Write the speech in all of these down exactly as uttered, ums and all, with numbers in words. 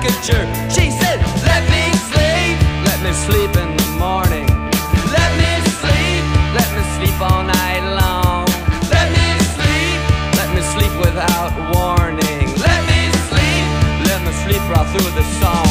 caricature. She said, let me sleep, let me sleep in the morning. Let me sleep, let me sleep all night long. Let me sleep, let me sleep without warning. Let me sleep, let me sleep right through the song.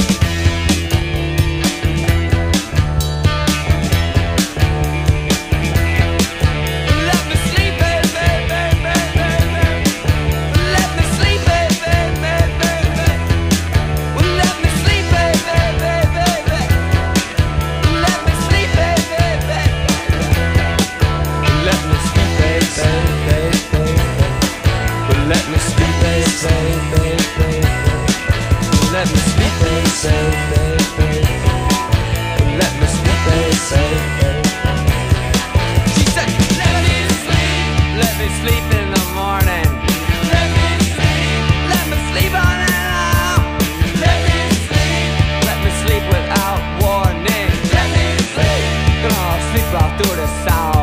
Let me sleep, baby. Let me sleep, baby. She said, let me sleep, let me sleep in the morning. Let me sleep, let me sleep all night long. Let me sleep, let me sleep without warning. Let me sleep, gonna sleep right through the sound.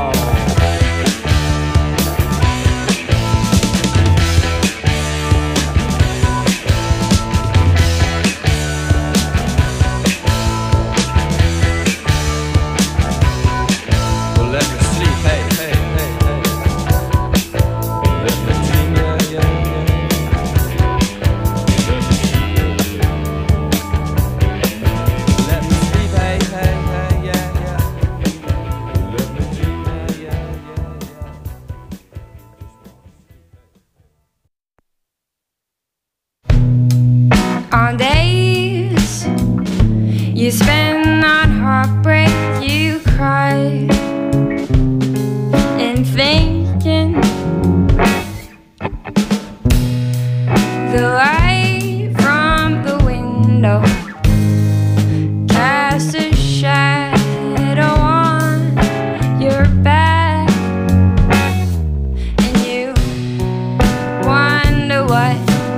On days you spend on heartbreak, you cry and thinking the light from the window casts a shadow on your back, and you wonder what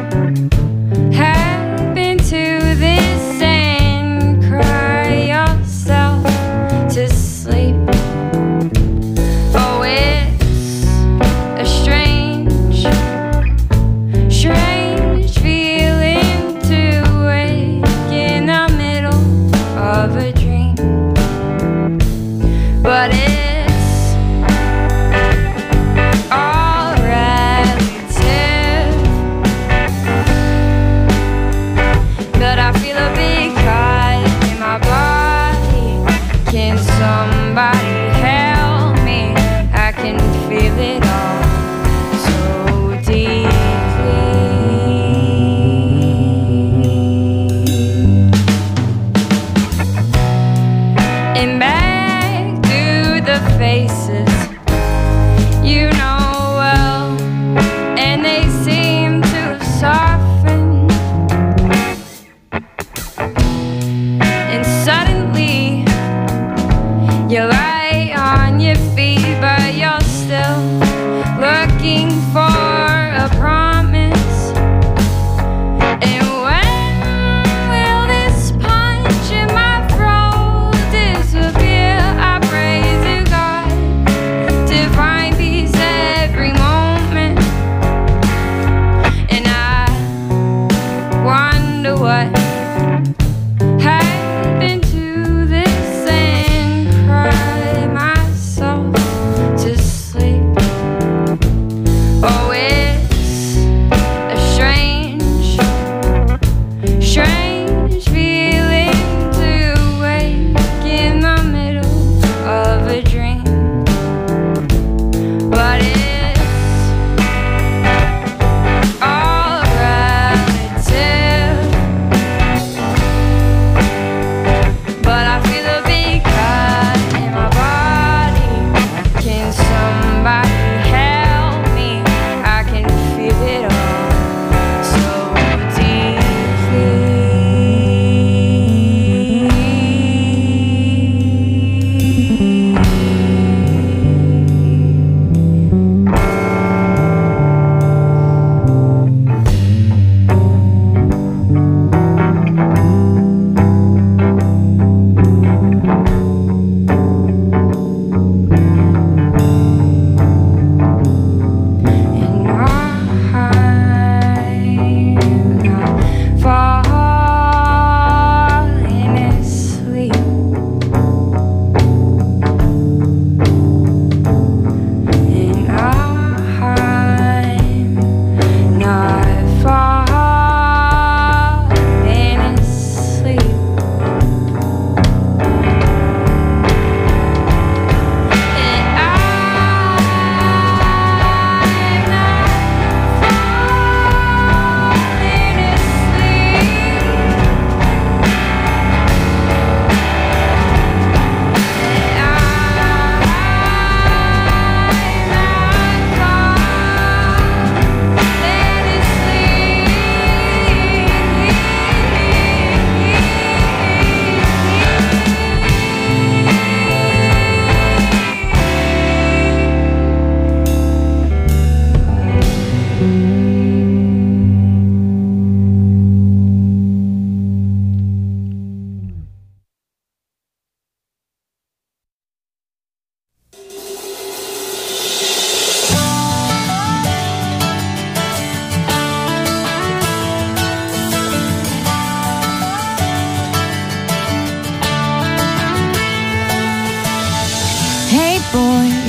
to this and cry yourself to sleep. Oh, it's a strange, strange feeling to wake in the middle of a dream. But it's all relative. But I feel a big cut in my body. Can somebody help me? I can feel it all so deeply. And back to the faces you know well, and they seem to soften. And suddenly you're right on your feet, but you're still looking for a promise. And when will this punch in my throat disappear? I pray to God to find peace every moment. And I wonder what happened to this and cry myself to sleep.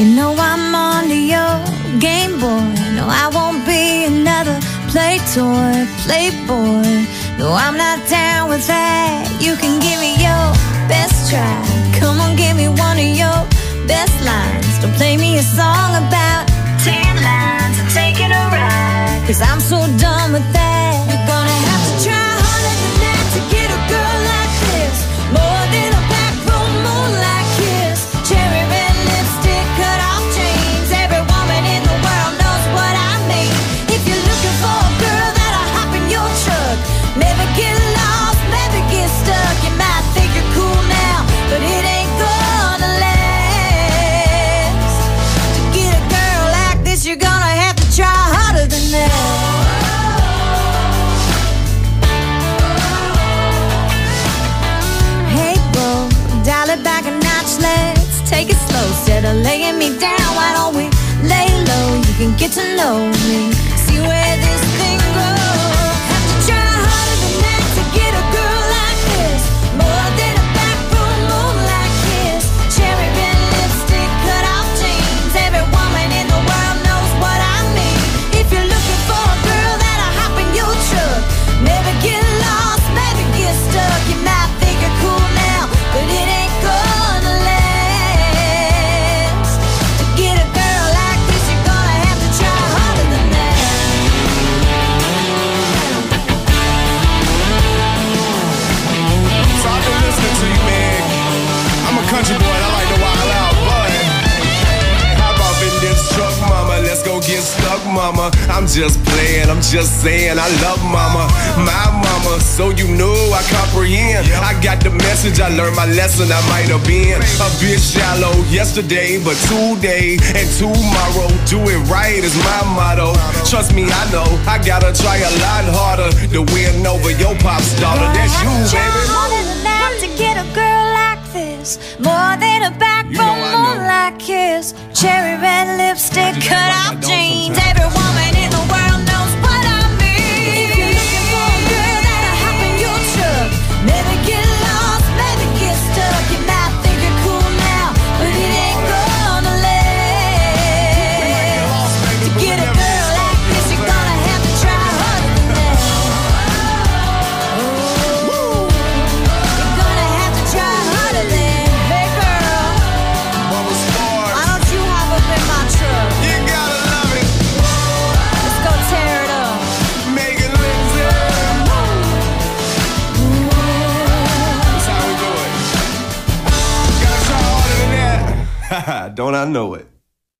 You know I'm onto your Game Boy. No, I won't be another play toy, playboy. No, I'm not down with that. You can give me your best try. Come on, give me one of your best lines. Don't play me a song about ten lines and taking a ride, 'cause I'm so done with that. You're gonna have to try harder than that to get a girl like this. More than a backroom moonlight kiss. Cherry red lipstick, cut off jeans. Every woman in the world knows what I mean. If you're looking for a girl that'll hop in your truck, never get lost, never get stuck. You might think you're cool now, but it ain't gonna last. To get a girl like this, you're gonna have to try harder than that. Hey, bro, dial it back a notch, let's take it slow. Instead of laying me down, why don't we lay low? You can get to know me, see where this thing goes. Have to try harder than that to get a girl like this. More than a backroom moonlight kiss. Cherry red lipstick, cut off jeans. Every woman in the world knows what I mean. If you're looking for a girl that'll hop in your truck, never get lost, never get stuck. You might think you're cool now, but it ain't gonna last. To get a girl like this, you're gonna have to try harder than that. So I've been listening to you, man. I'm a country boy, I like to wild out, but how about in this truck, mama? Let's go get stuck, mama. I'm just playing, I'm just saying I love mama, my mama, so you know I comprehend. I got the message, I learned my lesson. I might have been a bit shallow yesterday, but today and tomorrow, do it right is my motto. Trust me, I know I gotta try a lot harder to win over your pop's daughter. That's you, baby. Harder than that to get a girl like this. More than a backbone, You know I know. moonlight kiss. Cherry red lipstick, cut off jeans. Every woman in the world knows what I mean. If you're looking for a girl that'll hop in your truck, never get lost, never get stuck. You might think you're cool now, but it ain't gonna last. To get a girl like this, you're gonna have to try harder than that. You're gonna have to try harder than, hey girl, Bubba Sparks, why don't you hop up in my truck? you gotta love it. Let's go tear it up. Megan Lindsay. That's how we do it. Gotta try harder than that. Don't I know it?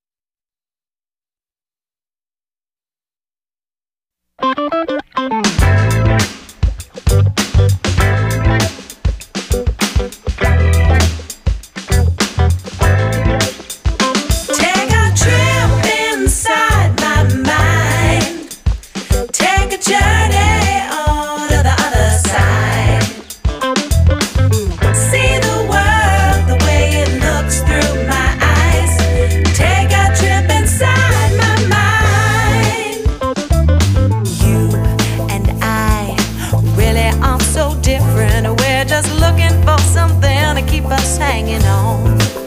Take a trip inside my mind. Take a journey on to the other side. See the world the way it looks through my eyes. Take a trip inside my mind. You and I really aren't so different. We're just looking for something to keep us hanging on.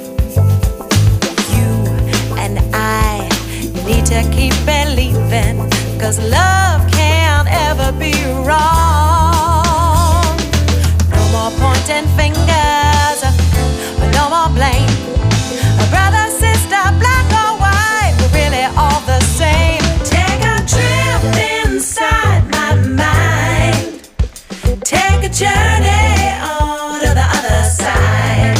You and I need to keep believing, 'cause love can't ever be wrong. No more pointing fingers, no more blame. Brother, sister, black or white, we're really all the same. Take a trip inside my mind. Take a journey on to the other side.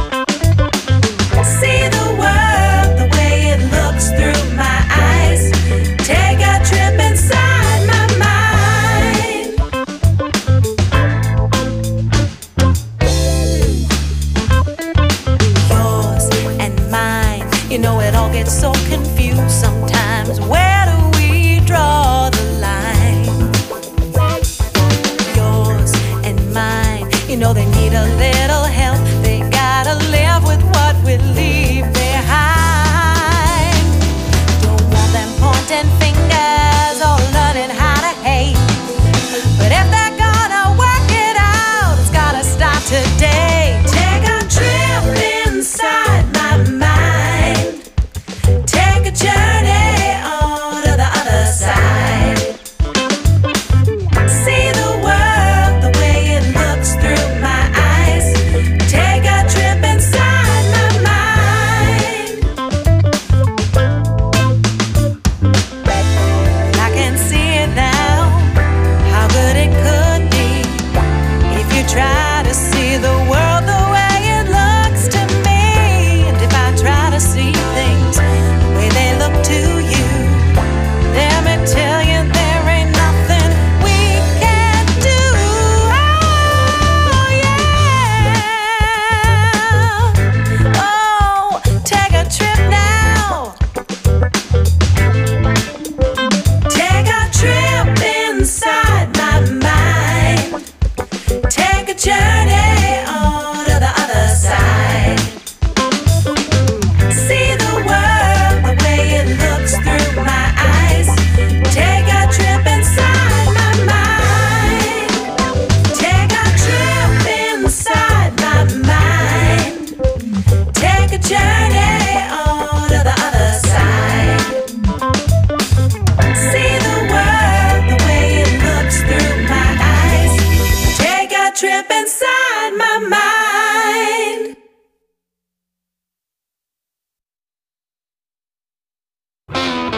See the world the way it looks through my eyes. Take a trip inside my mind.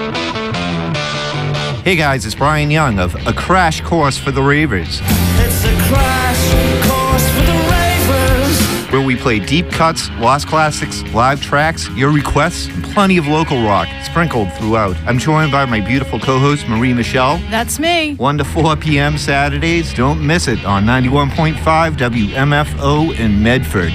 Hey guys, it's Brian Young of A Crash Course for the Ravers. It's a crash course for the ravers. Where we play deep cuts, lost classics, live tracks, your requests, and plenty of local rock sprinkled throughout. I'm joined by my beautiful co-host, Marie Michelle. That's me. one to four p.m. Saturdays. Don't miss it on ninety-one point five W M F O in Medford.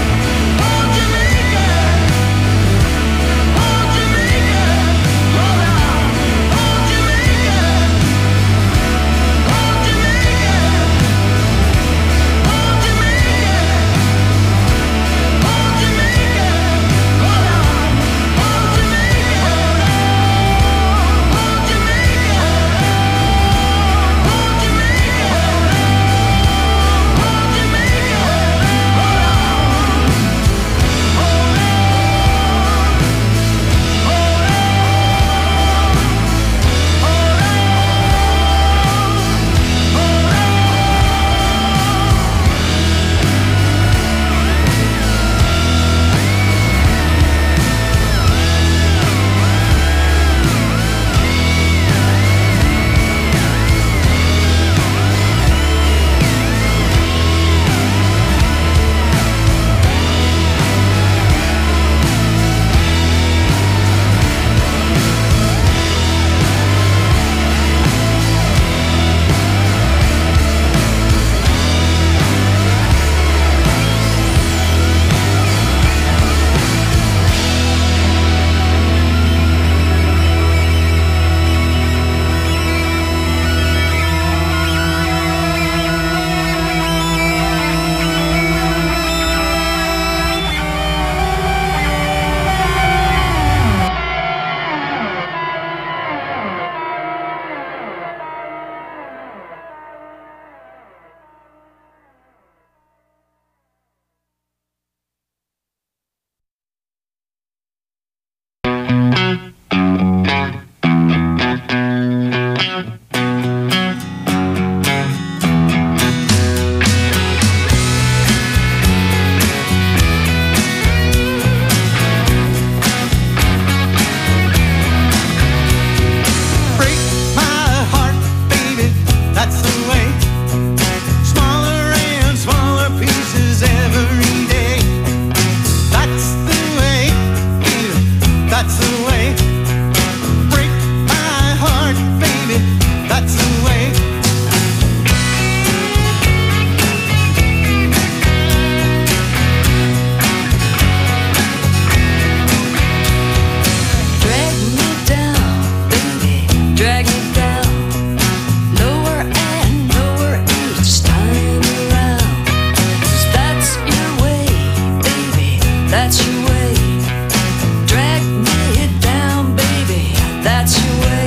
Hold that's your way. Drag me down, baby, that's your way.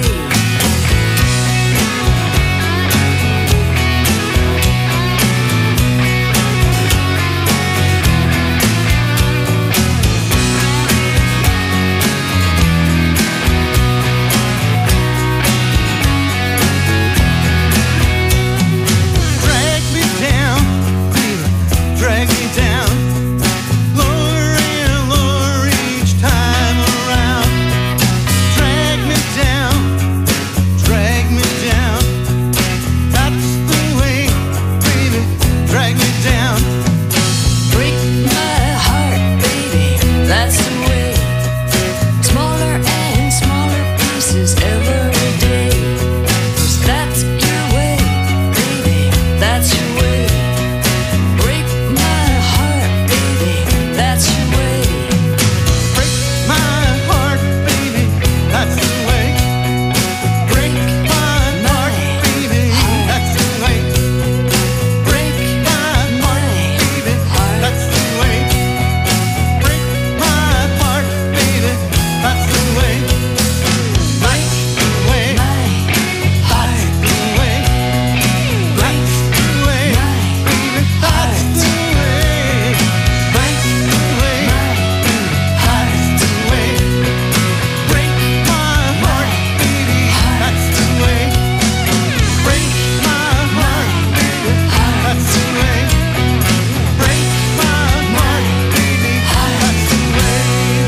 Drag me down, lower and lower each time around. Drag me down, drag me down. That's the way, baby, drag me down. Break my heart, baby, that's the way. Smaller and smaller pieces every day. 'Cause that's your way, baby, that's your way. Break my heart, baby, that's your way. Break my heart, baby, that's the way. Break My heart, baby, that's the way. break My heart, baby, that's the way. Break my heart, baby, that's the way. That's the way. my heart. The way. That's the way, baby, that's the way. Break The way, heart. the way. Break my heart, baby, that's the way. Break my heart, baby, that's the way. Break my heart, baby, that's the way.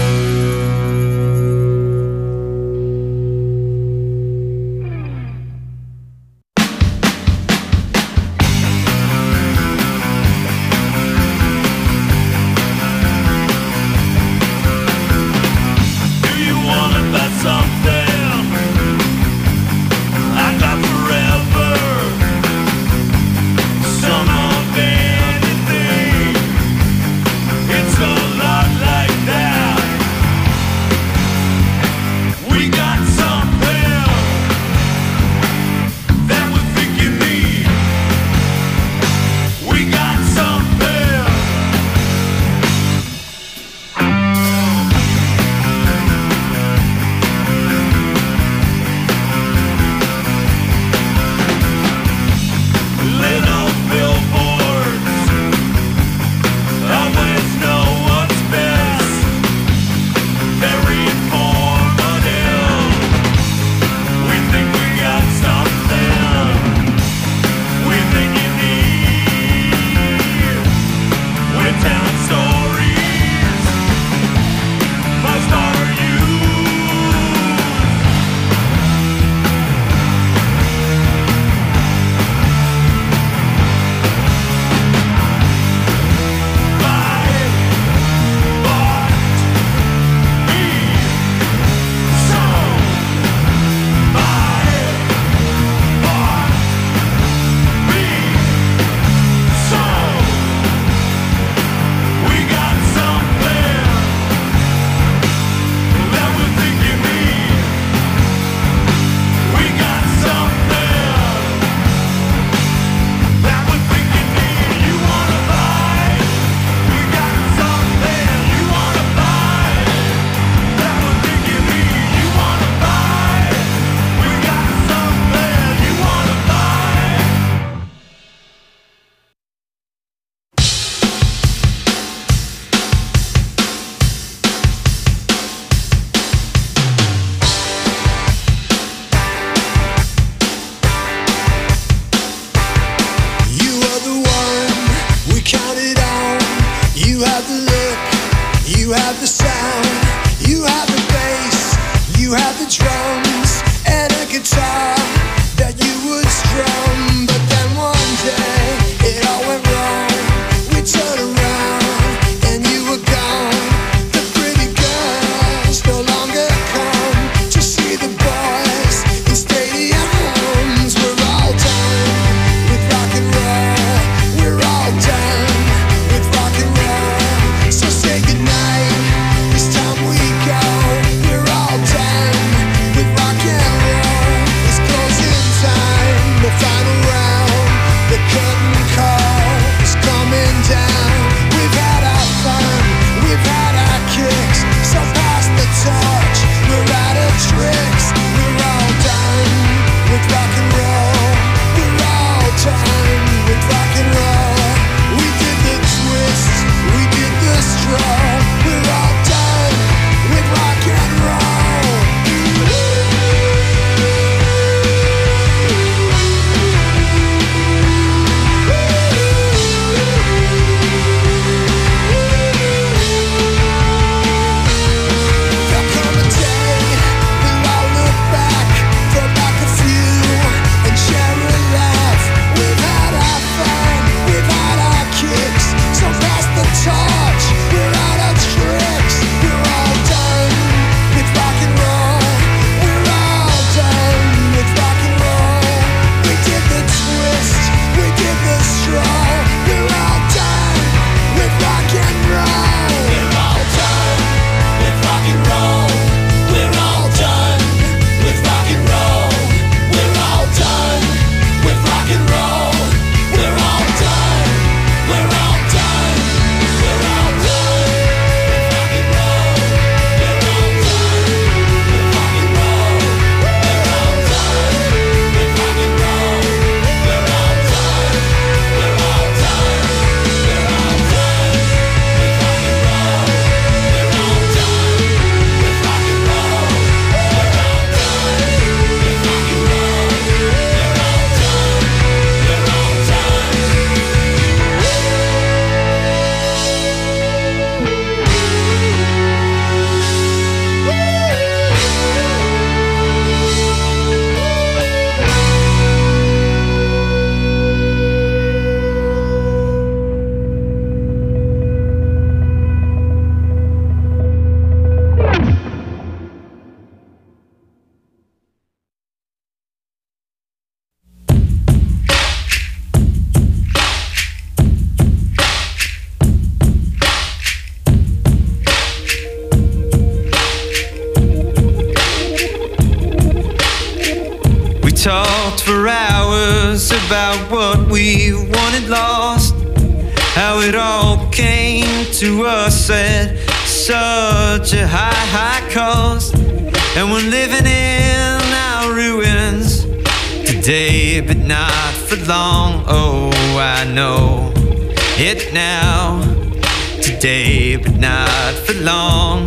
Do you wanna buy something? I got forever. Some of anything. It's a lot like that. We got something that we think you need. We got something. Little billboards always know what's best. Very informative. We think we got something. We think you need. We're telling stories. Most are used. You are the one we counted on. You have the look, you have the sound, you have the bass, you have the drums, and a guitar that you would strum. But then one day it all went wrong. We turned around and you were gone. The pretty girls no longer come to see the boys in stadiums. We're all done with rock and roll. We're all done with rock and roll. So say goodnight. It's time we go. We're all done with rock and roll. It's closing time. The final round. for hours about what we wanted lost, how it all came to us at such a high, high cost. And we're living in our ruins today, but not for long. Oh, I know it now. Today, but not for long.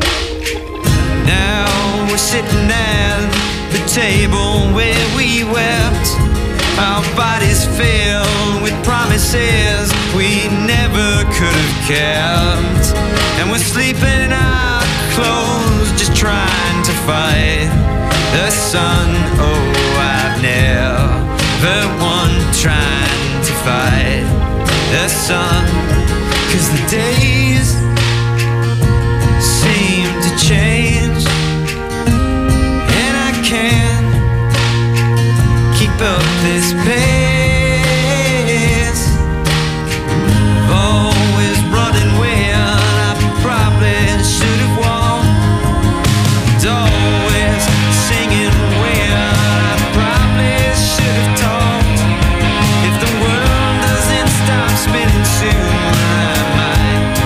Now we're sitting at the table where we wept, our bodies filled with promises we never could have kept. And we're sleeping in our clothes, just trying to fight the sun. Oh, I've never won trying to fight the sun, 'cause the days seem to change, and I can't keep up this pace. Always running when I probably should have walked, always singing when I probably should have talked. If the world doesn't stop spinning soon, I might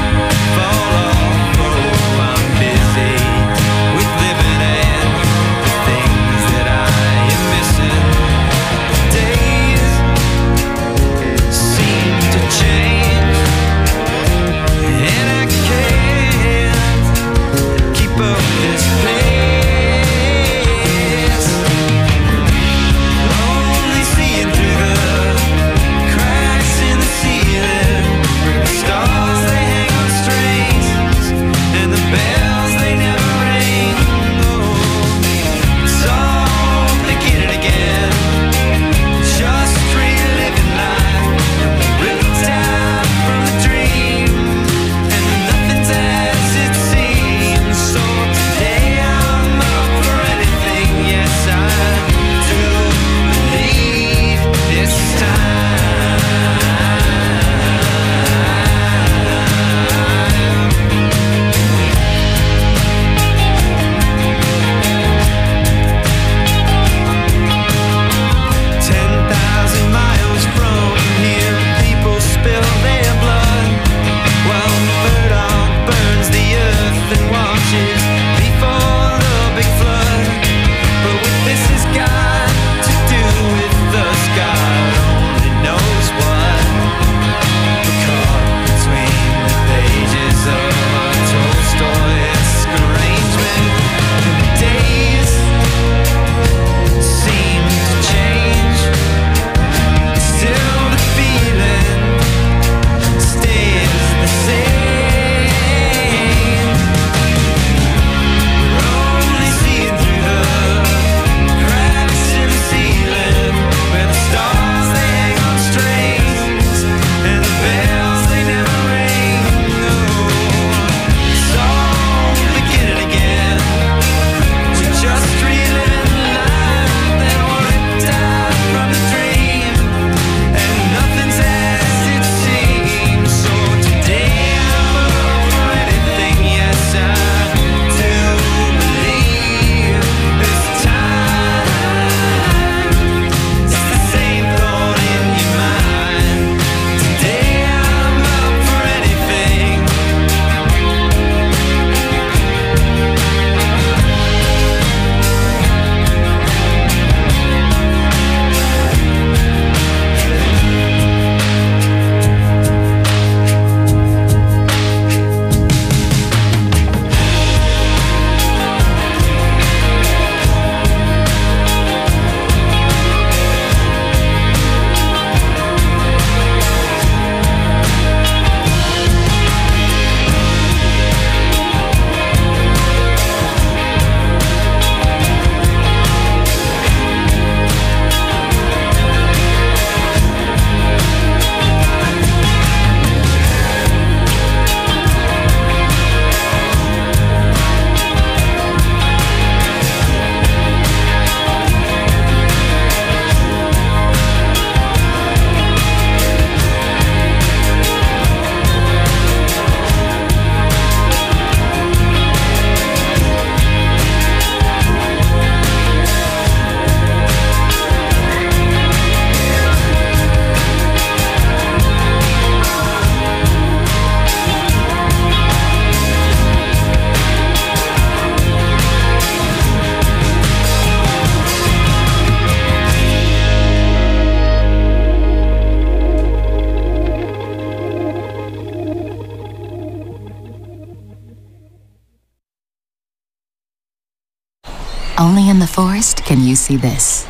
Only in the forest can you see this.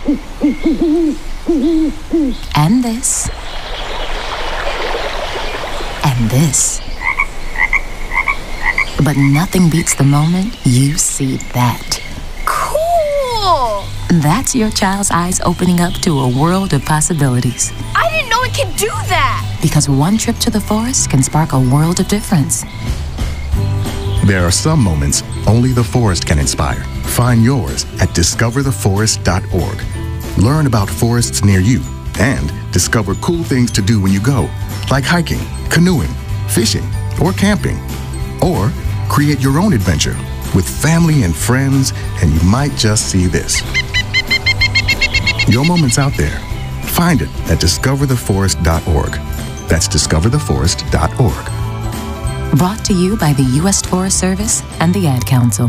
And this. And this. But nothing beats the moment you see that. Cool! That's your child's eyes opening up to a world of possibilities. I didn't know it could do that! Because one trip to the forest can spark a world of difference. There are some moments only the forest can inspire. Find yours at discover the forest dot org. Learn about forests near you and discover cool things to do when you go, like hiking, canoeing, fishing, or camping. Or create your own adventure with family and friends, and you might just see this. Your moment's out there. Find it at discover the forest dot org. That's discover the forest dot org. Brought to you by the U S Forest Service and the Ad Council.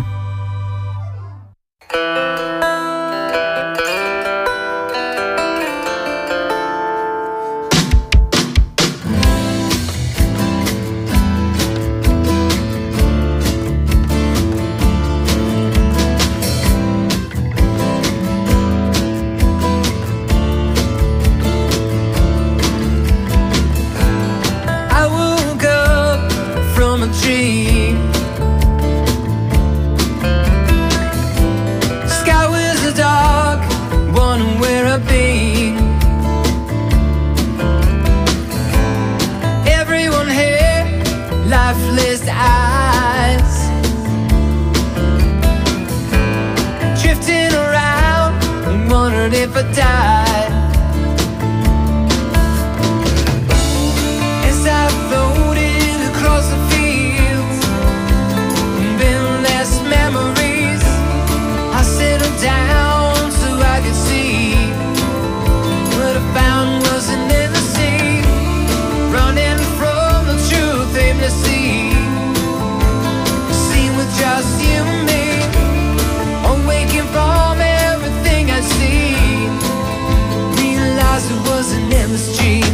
I woke up from a dream. Sky was dark, wondering where I've been. Everyone had lifeless eyes, drifting around and wondered if I died. As I floated across the fields, endless memories, I settled down so I could see. What I found wasn't in the sea, running from the truth aimlessly. Seen with just you and me, awaking from everything I see. Realized it was an endless dream.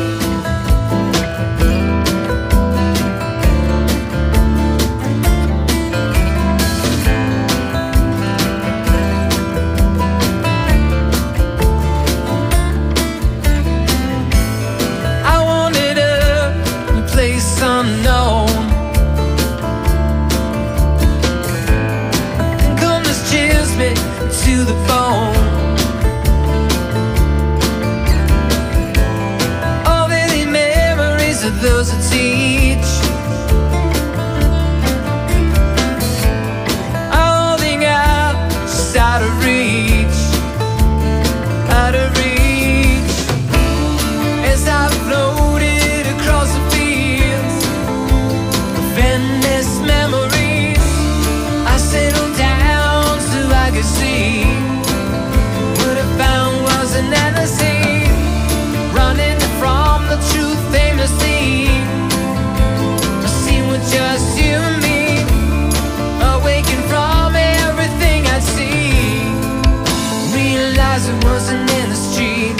I wanted a place unknown. Come, this chills me to the bone. All the memories of those I teach, all thing out, just out of reach, out of reach. As I floated across the fields of endless memories, I settled down so I could see. What I found was an endless sea, running from the truth aimlessly. I see with just you and me, awaken from everything I see. Realize it wasn't in the street.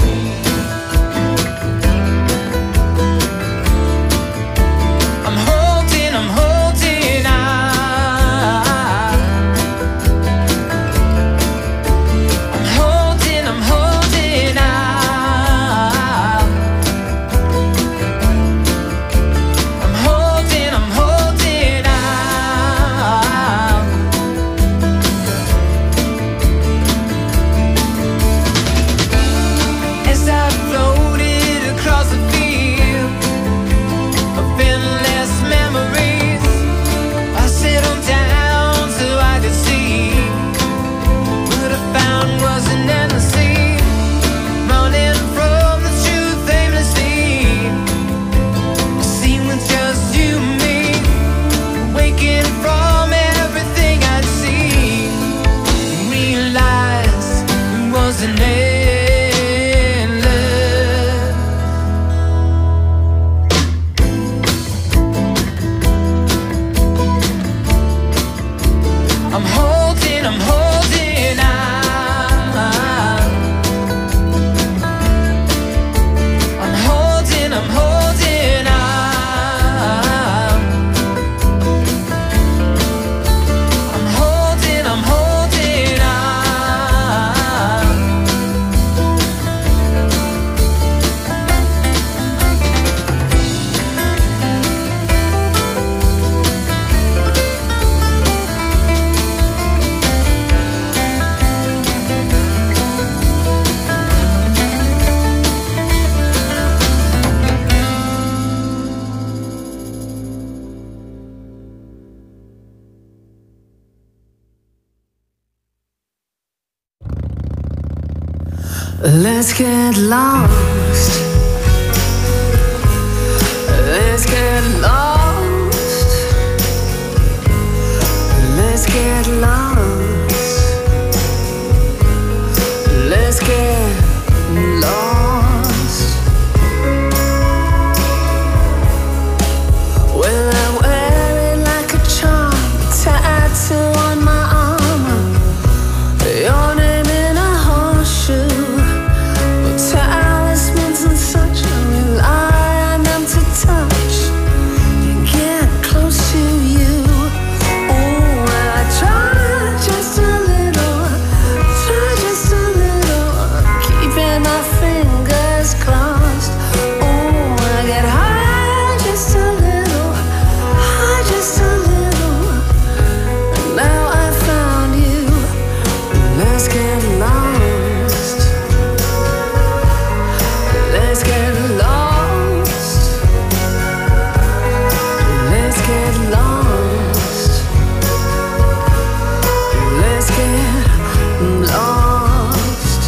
I'm holding, I'm holding on. I'm holding, I'm holding on. I'm holding, I'm holding on. As I floated across the field of endless memories, I settled down so I could see. What I found was an endless sea, running from the truth aimlessly. I see with just you and me, waking from everything I'd seen. Realize it wasn't endless. I'm holding, I'm holding on. I'm holding, I'm holding on. I'm holding, I'm holding on. Let's get lost. Let's get lost. Let's get lost. Let's get lost. Well, I wear it like a charm, tattoo on my arm. Your name in a horseshoe. Talismans and such, I rely on them to touch and get close to you. Oh, I try just a little, try just a little, keeping my fingers crossed. Oh, I get high just a little, high just a little, and now I found you. Let's get lost. Let's get lost. Let's get lost. Let's get lost.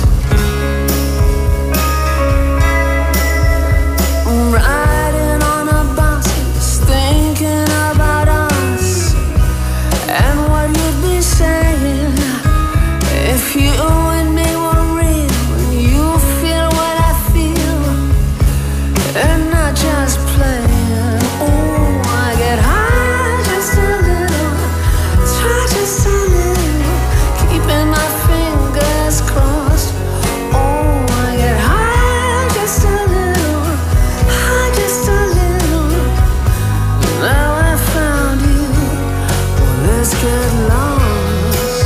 Riding on a bus, thinking about us and what you'd be saying if you and me were real. You feel what I feel and not just playing. Oh, I get high just a little, try just a little, keeping my fingers crossed. Oh, I get high just a little, high just a little. Now I found you. Well, let's get lost.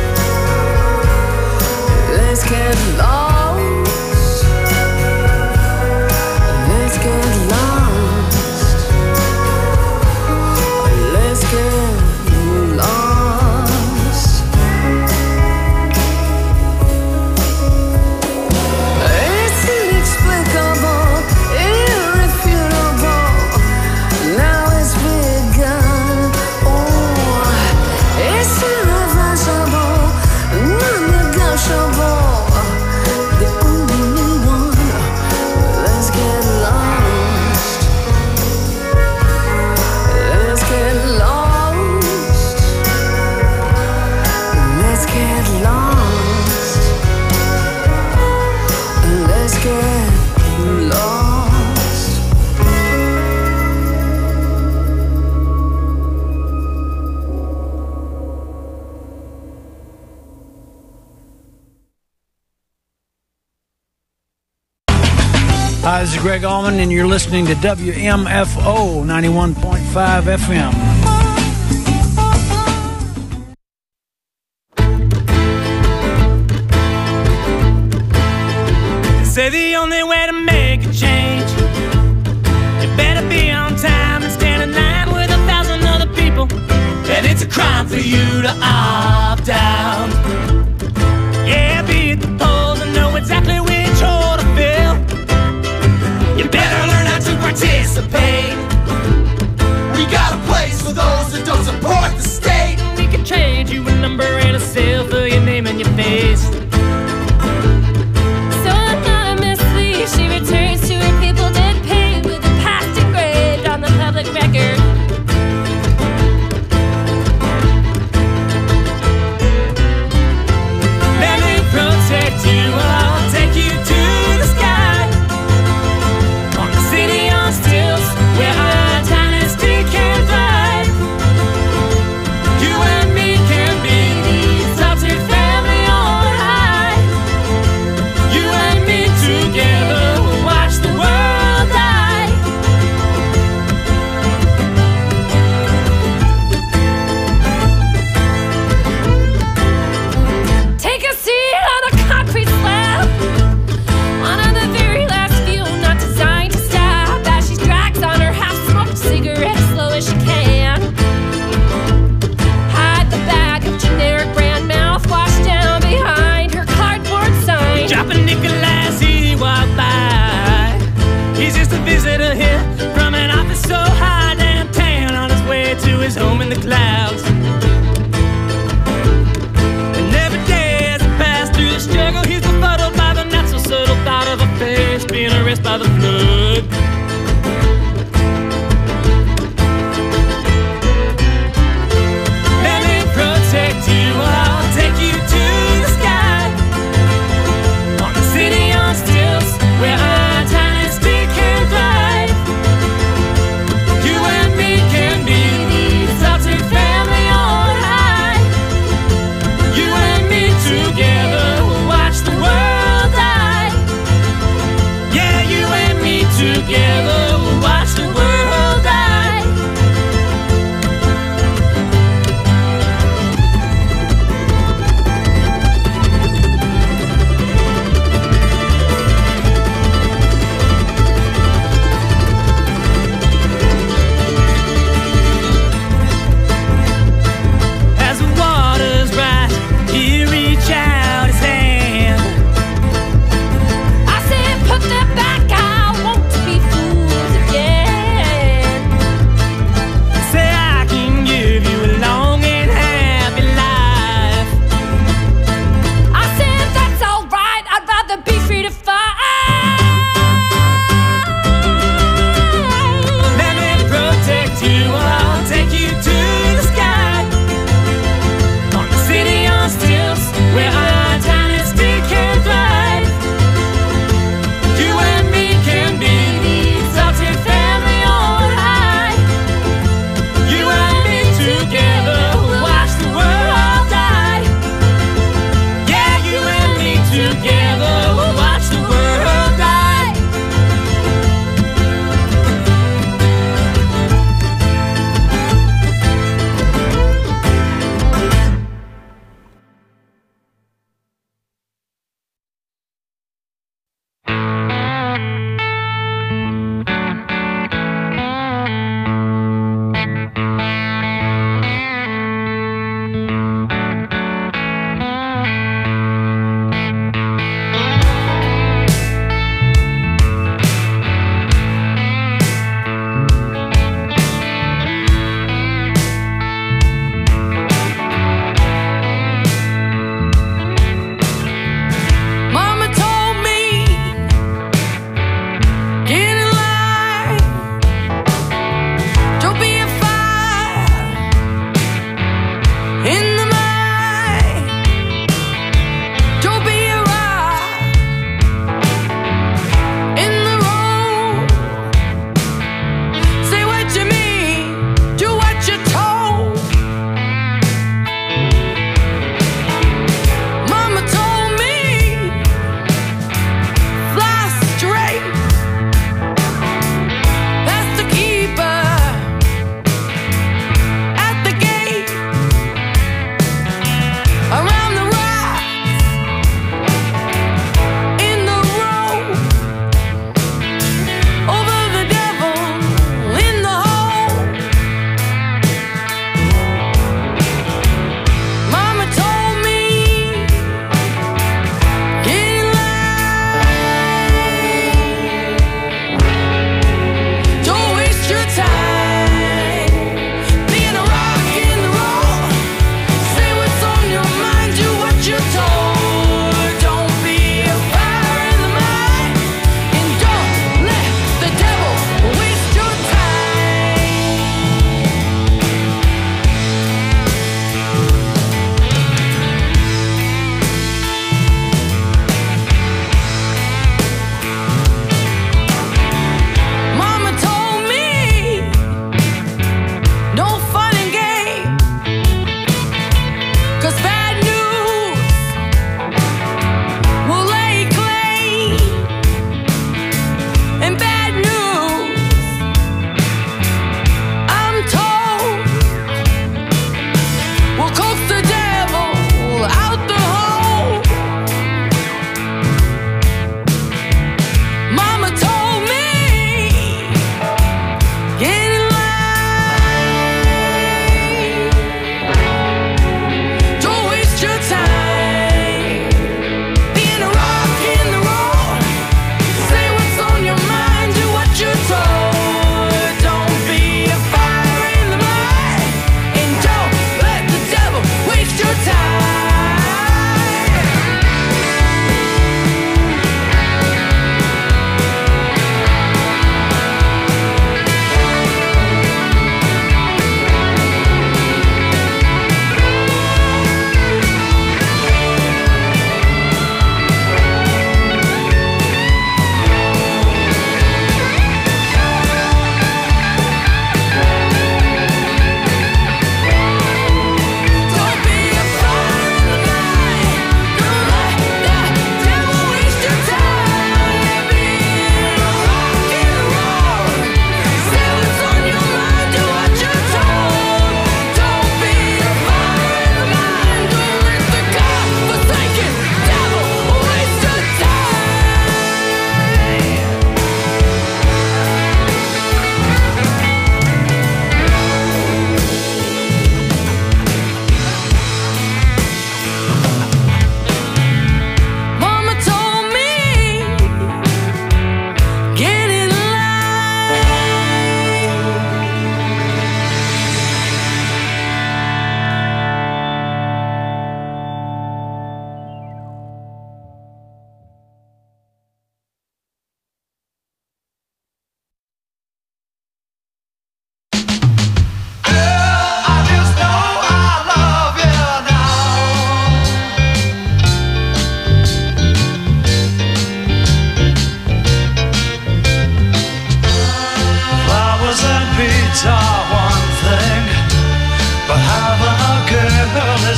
Let's get lost. Let's get lost. Let's get lost. It's inexplicable, irrefutable. Now it's begun. Oh, it's irreversible, non-negotiable. The only one. Let's get lost. Let's get lost. Let's get lost. Let's get lost. Hi, this is Greg Allman, and you're listening to W M F O ninety-one point five F M. Say the only way to make a change, you better be on time and stand in line with a thousand other people. And it's a crime for you to opt out. Yeah, be at the polls and know exactly which hole to fill. You better learn how to participate. We got a place for those that don't support the state. We can trade you a number and a sale for your name and your face. So anonymously, she returns to her people dead paid with the past engraved on the public record.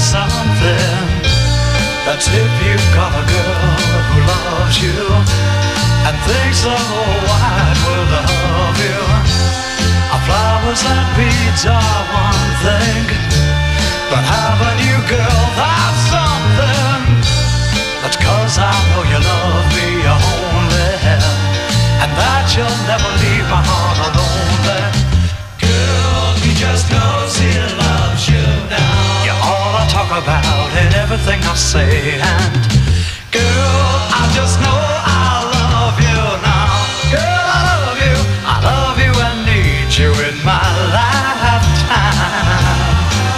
something. That's if you've got a girl who loves you and thinks the whole wide world of you. Our flowers and beads are one thing, but having you, girl, that's something. That's 'cause I know you love me only, and that you'll never leave my heart alone. Girl, he just knows he loves you now. You're all I talk about in everything I say, and girl, I just know I love you now. Girl, I love you, I love you and need you in my lifetime.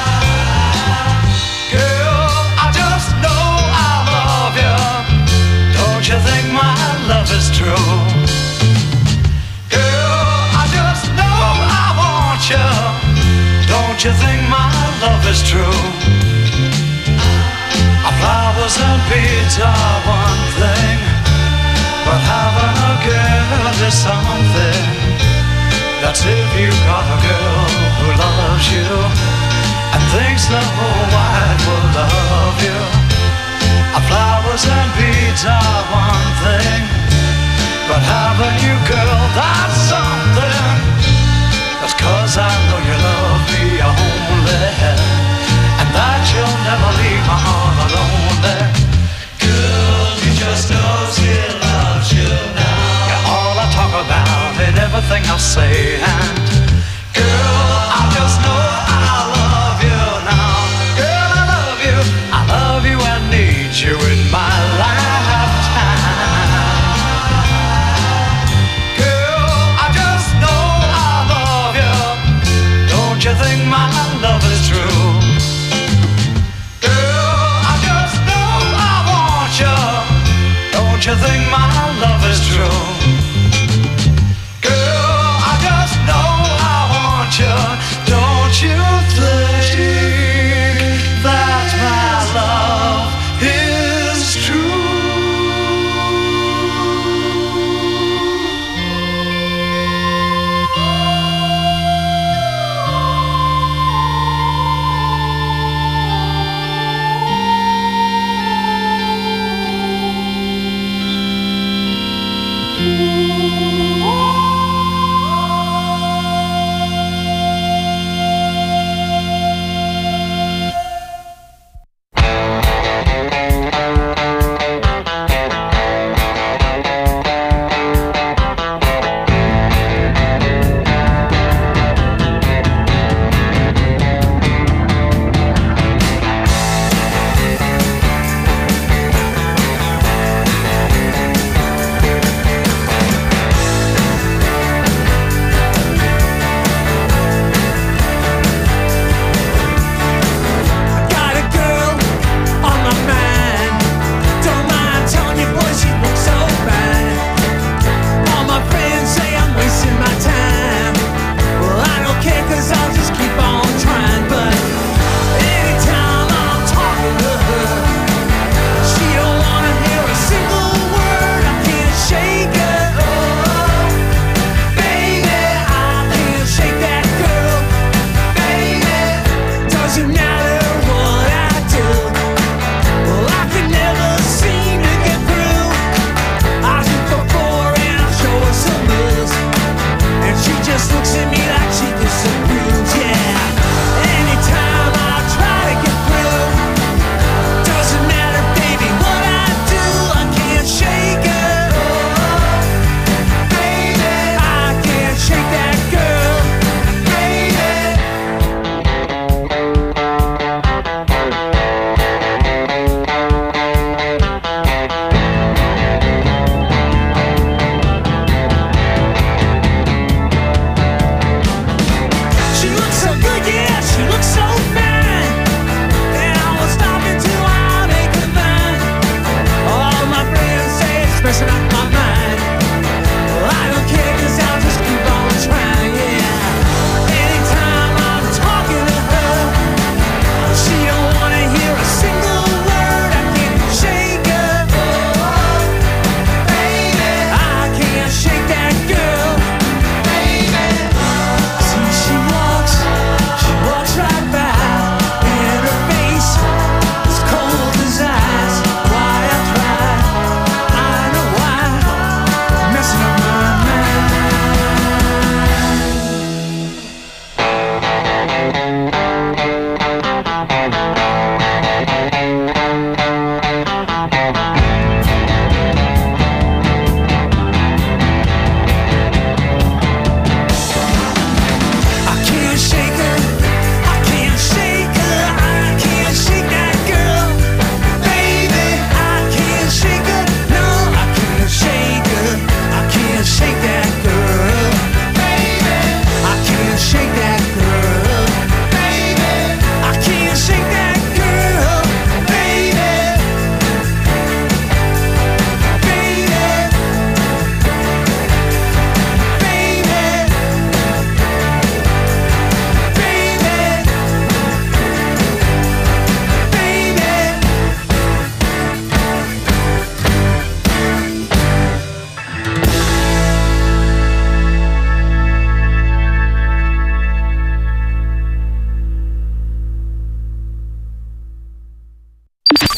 Girl, I just know I love you. Don't you think my love is true? Girl, I just know I want you. Don't you think my love is true? Our flowers and beads are one thing, but having a girl is something. That's if you've got a girl who loves you and thinks the whole wide world of you. Our flowers and beads are one thing, but having you, girl, that's something. That's 'cause I know you love me only, and that you'll never leave my heart alone there. Girl, he just knows he loves you now. You're all I talk about in everything I say, and girl, I just know I love you now. Girl, I love you, I love you and need you in my lifetime. Girl, I just know I love you. Don't you think my love is true? Don't you think my love is true? Girl, I just know I want you. Don't you think that my love is true?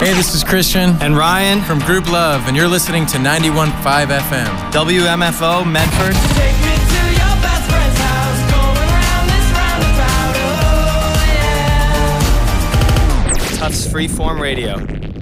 Hey, this is Christian and Ryan from Group Love, and you're listening to ninety-one point five F M. W M F O Medford. Take me to your best friend's house, going around this roundabout, oh yeah. Tufts Freeform Radio.